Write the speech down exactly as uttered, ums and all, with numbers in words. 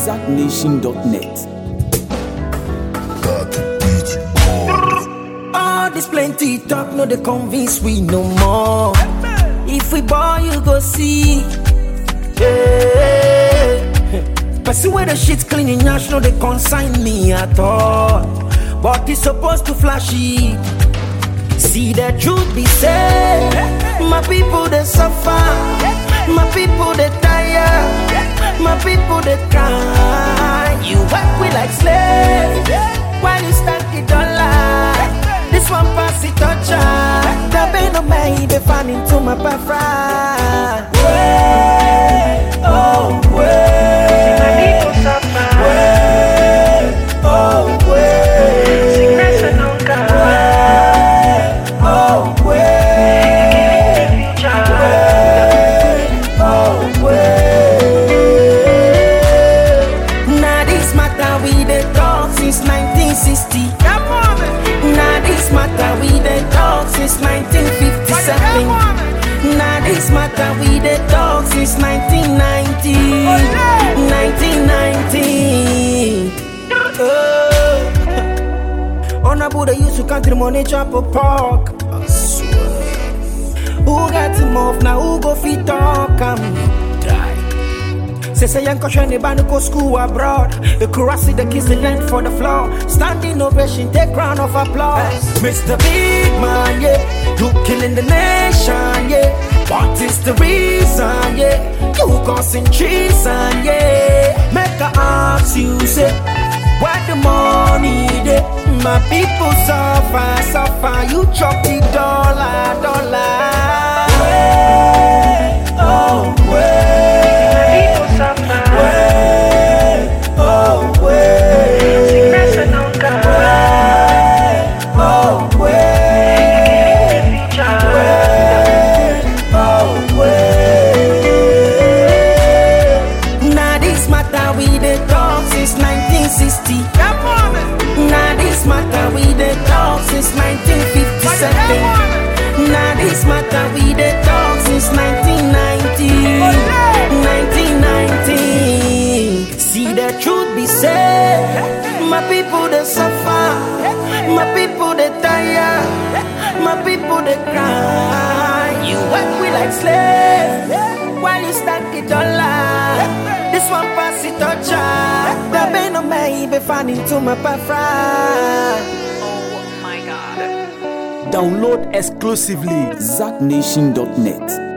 zack nation dot net. All this plenty talk, no they convince we no more. If we ball, you go see. Yeah. But see where the shit's cleaning, yash, no they consign me at all. But it's supposed to flash it. See the truth be said. My people they suffer. My people they tire. My people they cry. You work with like slaves while you stack the dollar. This one pass it toucher. The pain of me they fall into my parfra. Way, oh way. My people suffer. Way, oh way. Sickness and hunger. Way, oh way. Way, oh way. Now this matter we dey talk since nineteen sixty. Now this matter we dey talk since nineteen fifty-seven. Now this matter we dey talk since nineteen ninety. nineteen ninety. Oh. On a Buddha used to country money chop a pork. I swear. Who got to move now? Who go fit talk? I'm die. Say say young caution the band go school abroad. The curiosity the kiss the land for the floor. Standing ovation, take round of applause. Mister Big Man, yeah, you killing the nation, yeah. What is the reason, yeah? You causing treason, yeah. Make a ask you, say, where the money, dey? My people suffer, suffer. You chop the dollar, dollar. Way, oh way. Way, oh way. Sickness and hunger. Way, oh way. Way, oh way. Now this matter we dey talk since nineteen sixty. Now this matter we dey talk since nineteen fifty-seven. Now this matter we dey talk since nineteen ninety. nineteen ninety. See the truth be said. My people they suffer. My people they tire. My people they cry. You work with like slaves while you stack the dollar. This one pass it toucher. The pain of me be found into my parfra. Oh my God. Download exclusively zack nation dot net.